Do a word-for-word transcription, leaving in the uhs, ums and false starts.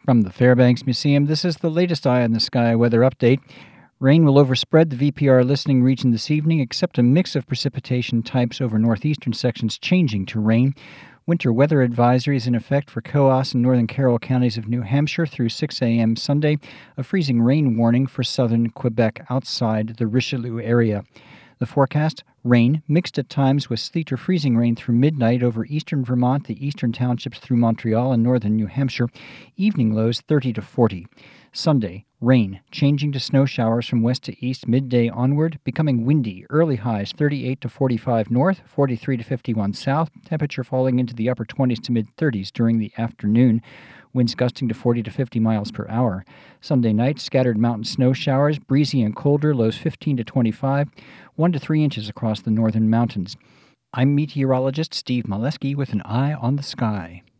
From the Fairbanks Museum, this is the latest Eye on the Sky weather update. Rain will overspread the V P R listening region this evening, except a mix of precipitation types over northeastern sections changing to rain. Winter weather advisory is in effect for Coos and northern Carroll counties of New Hampshire through six a.m. Sunday. A freezing rain warning for southern Quebec outside the Richelieu area. The forecast, rain, mixed at times with sleet or freezing rain through midnight over eastern Vermont, the eastern townships through Montreal and northern New Hampshire. Evening lows thirty to forty. Sunday, rain, changing to snow showers from west to east midday onward, becoming windy. Early highs thirty-eight to forty-five north, forty-three to fifty-one south. Temperature falling into the upper twenties to mid-thirties during the afternoon. Winds gusting to forty to fifty miles per hour. Sunday night, scattered mountain snow showers, breezy and colder, lows fifteen to twenty-five, one to three inches across the northern mountains. I'm meteorologist Steve Molesky with an eye on the sky.